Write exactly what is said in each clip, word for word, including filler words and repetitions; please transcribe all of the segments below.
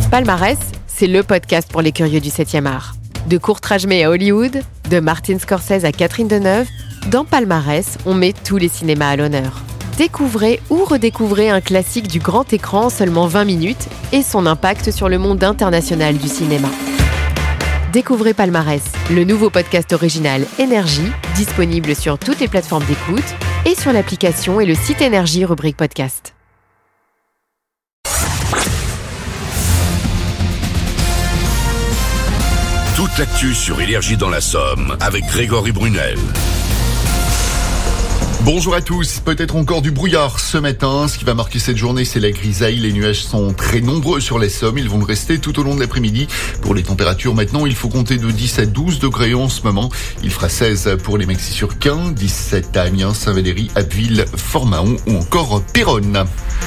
Palmarès, c'est le podcast pour les curieux du septième art. De Kurt Rajmé à Hollywood, de Martin Scorsese à Catherine Deneuve, dans Palmarès, on met tous les cinémas à l'honneur. Découvrez ou redécouvrez un classique du grand écran en seulement vingt minutes et son impact sur le monde international du cinéma. Découvrez Palmarès, le nouveau podcast original Énergie, disponible sur toutes les plateformes d'écoute et sur l'application et le site Énergie rubrique podcast. Toute l'actu sur Énergie dans la Somme avec Grégory Brunel. Bonjour à tous, peut-être encore du brouillard ce matin. Ce qui va marquer cette journée, c'est la grisaille. Les nuages sont très nombreux sur les sommes. Ils vont le rester tout au long de l'après-midi. Pour les températures, maintenant, il faut compter de dix à douze degrés en ce moment. Il fera seize pour les Maxis-sur-Quin, dix-sept à Amiens, Saint-Valery, Abbeville, Fort-Mahon ou encore Péronne.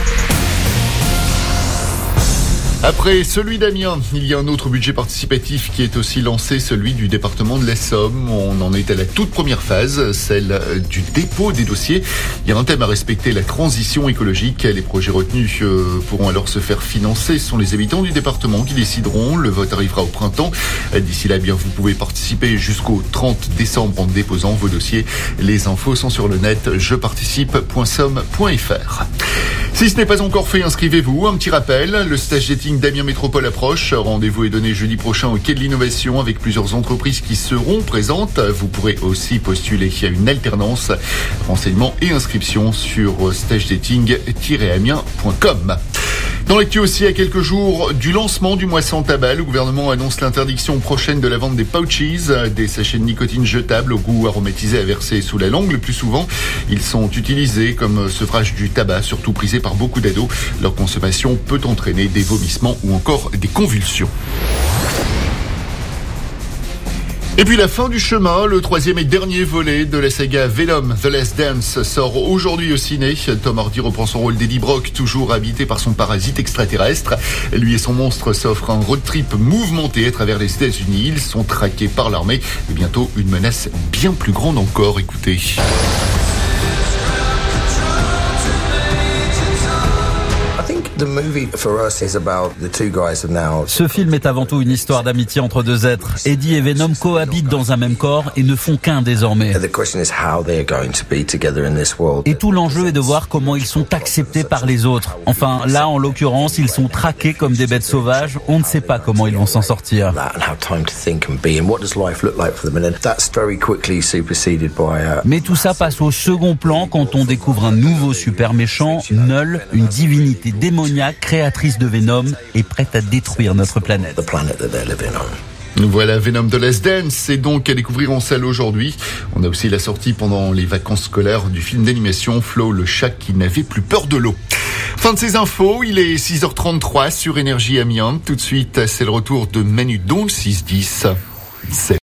Après celui d'Amiens, il y a un autre budget participatif qui est aussi lancé, celui du département de la Somme. On en est à la toute première phase, celle du dépôt des dossiers. Il y a un thème à respecter, la transition écologique. Les projets retenus pourront alors se faire financer. Ce sont les habitants du département qui décideront. Le vote arrivera au printemps. D'ici là, bien, vous pouvez participer jusqu'au trente décembre en déposant vos dossiers. Les infos sont sur le net jeparticipe point somme point f r. Si ce n'est pas encore fait, inscrivez-vous. Un petit rappel, le stage dating d'Amiens Métropole approche. Rendez-vous est donné jeudi prochain au Quai de l'Innovation avec plusieurs entreprises qui seront présentes. Vous pourrez aussi postuler à une alternance. Renseignements et inscriptions sur stage dating tiret amiens point com. Dans l'actu aussi, à quelques jours du lancement du mois sans tabac, le gouvernement annonce l'interdiction prochaine de la vente des pouches, des sachets de nicotine jetables au goût aromatisé à verser sous la langue. Le plus souvent, ils sont utilisés comme sevrage du tabac, surtout prisé par beaucoup d'ados. Leur consommation peut entraîner des vomissements ou encore des convulsions. Et puis la fin du chemin, le troisième et dernier volet de la saga Venom, The Last Dance, sort aujourd'hui au ciné. Tom Hardy reprend son rôle d'Eddie Brock, toujours habité par son parasite extraterrestre. Lui et son monstre s'offrent un road trip mouvementé à travers les États-Unis. Ils sont traqués par l'armée et bientôt une menace bien plus grande encore. Écoutez. Ce film est avant tout une histoire d'amitié entre deux êtres. Eddie et Venom cohabitent dans un même corps et ne font qu'un désormais. Et tout l'enjeu est de voir comment ils sont acceptés par les autres. Enfin, là, en l'occurrence, ils sont traqués comme des bêtes sauvages. On ne sait pas comment ils vont s'en sortir. Mais tout ça passe au second plan quand on découvre un nouveau super méchant, Null, une divinité démoniaque, créatrice de Venom et prête à détruire notre planète. Voilà Venom The Last Dance, c'est donc à découvrir en salle aujourd'hui. On a aussi la sortie pendant les vacances scolaires du film d'animation Flo, le chat qui n'avait plus peur de l'eau. Fin de ces infos, il est six heures trente-trois sur Énergie Amiens. Tout de suite, c'est le retour de Manu dans le six dix. C'est